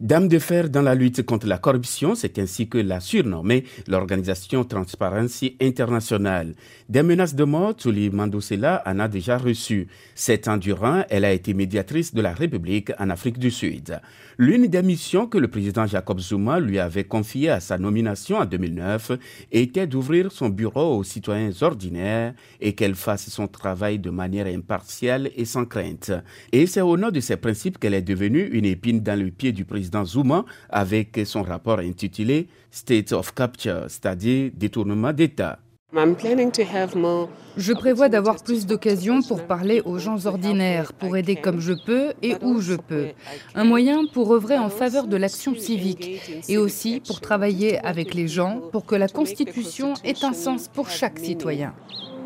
Dame de fer dans la lutte contre la corruption, c'est ainsi que l'a surnommée l'organisation Transparency International. Des menaces de mort, Thuli Mandosela en a déjà reçu. 7 ans durant, elle a été médiatrice de la République en Afrique du Sud. L'une des missions que le président Jacob Zuma lui avait confiées à sa nomination en 2009 était d'ouvrir son bureau aux citoyens ordinaires et qu'elle fasse son travail de manière impartiale et sans crainte. Et c'est au nom de ces principes qu'elle est devenue une épine dans le pied du président Zuma avec son rapport intitulé State of Capture, c'est-à-dire détournement d'État. Je prévois d'avoir plus d'occasions pour parler aux gens ordinaires, pour aider comme je peux et où je peux. Un moyen pour œuvrer en faveur de l'action civique et aussi pour travailler avec les gens pour que la Constitution ait un sens pour chaque citoyen.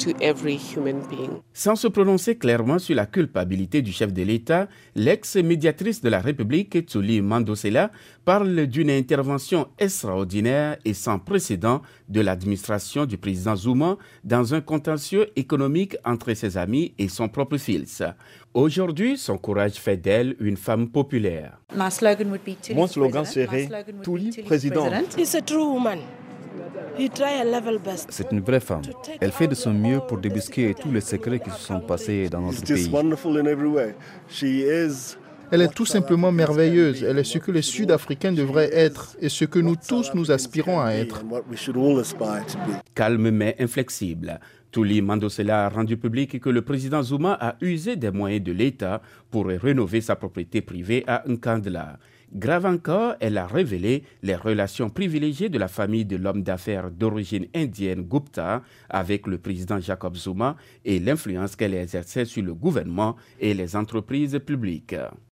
Sans se prononcer clairement sur la culpabilité du chef de l'État, l'ex-médiatrice de la République, Thuli Mandosela, parle d'une intervention extraordinaire et sans précédent de l'administration du président Zuma dans un contentieux économique entre ses amis et son propre fils. Aujourd'hui, son courage fait d'elle une femme populaire. Mon slogan serait « Thuli président ». C'est une vraie femme. Elle fait de son mieux pour débusquer tous les secrets qui se sont passés dans notre pays. Elle est tout simplement merveilleuse. Elle est ce que les Sud-Africains devraient être et ce que nous tous nous aspirons à être. Calme mais inflexible. Thuli Mandosela a rendu public que le président Zuma a usé des moyens de l'État pour rénover sa propriété privée à Nkandla. Grave encore, elle a révélé les relations privilégiées de la famille de l'homme d'affaires d'origine indienne Gupta avec le président Jacob Zuma et l'influence qu'elle exerçait sur le gouvernement et les entreprises publiques.